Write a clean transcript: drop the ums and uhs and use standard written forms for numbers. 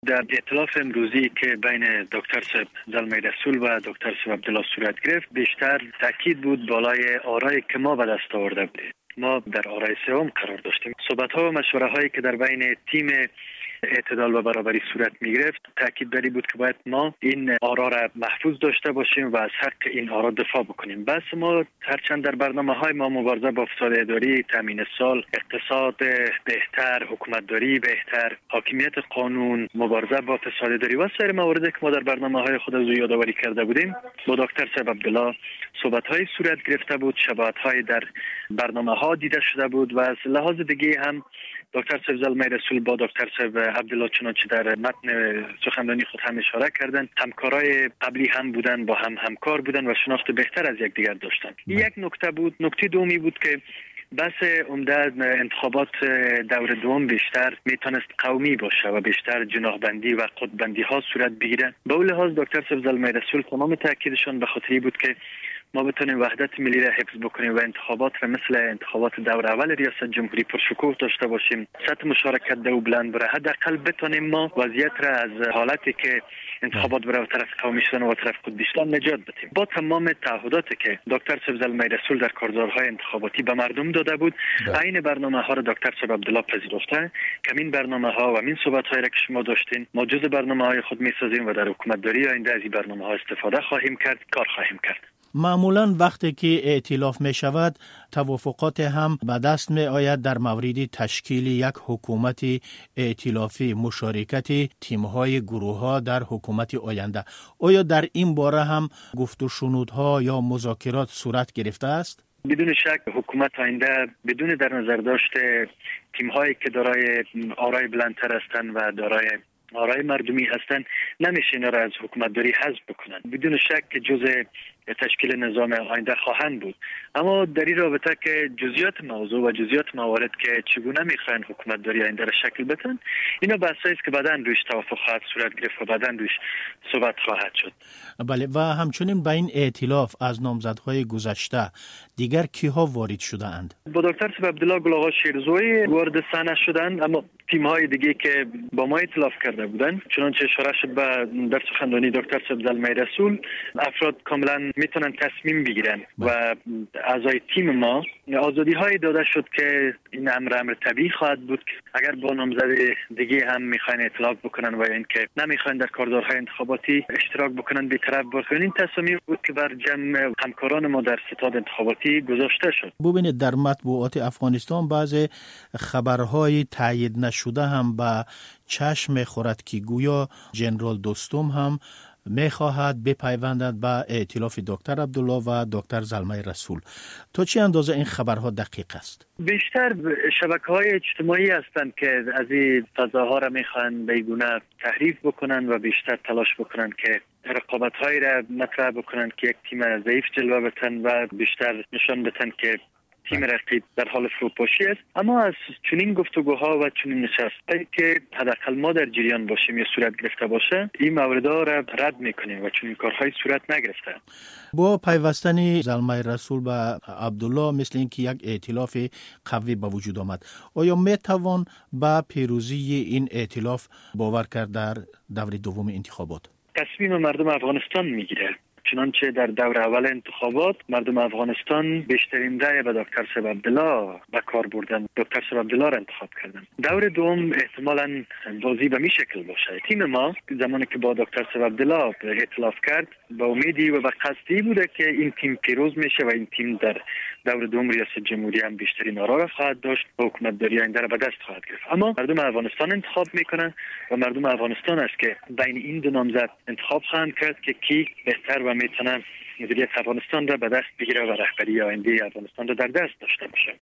در ائتلاف امروزی که بین دکتر صاحب زلمه رسول و دکتر صاحب عبدالله صورت گرفت، بیشتر تاکید بود بالای آرایی که ما به دست آورده بودیم. ما در آرای سوم قرار داشتیم. صحبت‌ها و مشوره‌هایی که در بین تیم اعتدال و برابری صورت می‌گرفت، تاکید بری بود که باید ما این آرا را محفوظ داشته باشیم و از حق این آرا دفاع بکنیم. بس ما هرچند در برنامه‌های ما مبارزه با فساد اداری، تامین سال، اقتصاد بهتر، حکومتداری بهتر، حاکمیت قانون، مبارزه با فساد اداری و سایر مواردی که ما در برنامه‌های خود از یادآوری کرده بودیم، با دکتر صاحب عبدالله صحبت‌های صورت گرفته بود، شباهت‌های در برنامه‌ها دیده شده بود و از لحاظ دیگه هم دکتر صاحب زلمه رسول با دکتر صاحب عبدالله چنانچه در متن سخنرانی خود هم اشاره کردند، همکارای قبلی هم بودن، با هم همکار بودن و شناخت بهتر از یکدیگر داشتند. یک نکته بود. نکته دومی بود که بس عمده انتخابات دور دوم بیشتر میتونست قومی باشه و بیشتر جناحبندی و قطببندی ها صورت بگیره. به اون لحاظ دکتر صاحب زلمه رسول تمام تاکیدشان به خاطری بود که ما بتونیم وحدت ملی را حفظ بکنیم و انتخابات را مثل انتخابات دور اول ریاست جمهوری پرشکوه داشته باشیم. سطح مشارکت دو بلند بره، حداقل بتونیم ما وضعیت را از حالتی که انتخابات بره و طرف قومی شدن و طرف قطبی شدن نجات بدیم. با تمام تعهداتی که دکتر صاحب زلمه رسول در کارزارهای انتخاباتی به مردم داده بود، عین برنامه‌ها را دکتر صاحب عبدالله پذیرفته. کمین برنامه‌ها و همین صحبت‌هایی را که شما داشتین ما جزء برنامه‌های خود می‌سازیم و در حکومتداری آینده از این برنامه‌ها استفاده خواهیم کرد، کار خواهیم کرد. معمولا وقتی که ائتلاف می شود توافقات هم به دست می آید در مورد تشکیل یک حکومت ائتلافی، مشارکت تیم‌های گروه‌ها در حکومت آینده. آیا در این باره هم گفت و شنودها یا مذاکرات صورت گرفته است؟ بدون شک حکومت آینده بدون در نظر داشته تیم‌هایی که دارای آرای بلندتر هستند و دارای آرای مردمی هستند نمیشه اینا را از حکومتداری حذف بکنن. بدون شک که جزء تشکیل نظام آینده خواهند بود، اما در این رابطه که جزئیات موضوع و جزئیات موارد که چگونه میخواین حکومتداری آینده را شکل بدن، اینا بحثایی است که بعداً روش توافق خواهد صورت گرفت و بعداً روش صحبت خواهد شد. بله، و همچنین با این ائتلاف از نامزدهای گذشته دیگر کیها وارد شده اند؟ با دکتر صاحب عبدالله گل آقا شیرزوی وارد صحنه شدند، اما تیم‌های دیگه که با ما ائتلاف کرده بودند، چنانچه اشاره شد در سخنرانی دکتر صاحب زلمه رسول، افراد کاملا میتونن تصمیم بگیرن و اعضای تیم ما آزادی‌های داده شد که این امر طبیعی خواهد بود. اگر با نامزد دیگه هم میخواین ائتلاف بکنن و اینکه نمیخواین در کارزارهای انتخاباتی اشتراک بکنن، بی‌طرف باشن، این تصمیم بود که بر جمع همکاران ما در ستاد انتخاباتی گذاشته شد. ببینید در مطبوعات افغانستان بعض خبرهای تایید نشده هم به چشم خورد که گویا جنرال دوستم هم میخواهد بپیوندد به ائتلاف دکتر عبدالله و دکتر زلمه رسول. تا چه اندازه این خبرها دقیق است؟ بیشتر شبکه‌های اجتماعی هستند که از این فضاها را میخوان بیگونه تحریف بکنن و بیشتر تلاش بکنن که رقابت‌هایی را مطرح بکنن که یک تیم ضعیف جلوه بدن و بیشتر نشان بدن که تیم رقیب در حال فروپاشی است. اما از چنین گفتگوها و چنین نشستایی که حداقل ما در جریان باشیم یا صورت گرفته باشه، این مواردا را رد میکنیم و چنین کارهای صورت نگرفته. با پیوستن زلمه رسول به عبدالله مثل اینکه یک ائتلاف قوی به وجود آمد، آیا میتوان به پیروزی این ائتلاف باور کرد در دور دوم انتخابات؟ تصمیم مردم افغانستان میگیره. چنانچه در دور اول انتخابات مردم افغانستان بیشترین رأی به دکتر صاحب عبدالله به کار بردن، دکتر صاحب عبدالله را انتخاب کردن. دور دوم احتمالاً بازی به می شکل باشه. تیم ما زمانی که با دکتر صاحب عبدالله ائتلاف کرد با امیدی و با قصدی بوده که این تیم پیروز میشه و این تیم در دور دوم ریاست جمهوری هم بیشترین آرا را خواهد داشت و حکومتداری آینده را به دست خواهد گرفت. اما مردم افغانستان انتخاب میکنن و مردم افغانستان است که بین این دو نامزد انتخاب خواهند کرد که کی بهتر و میتونن مدیریت افغانستان را به دست بگیره و رهبری آینده افغانستان را در دست داشته باشه.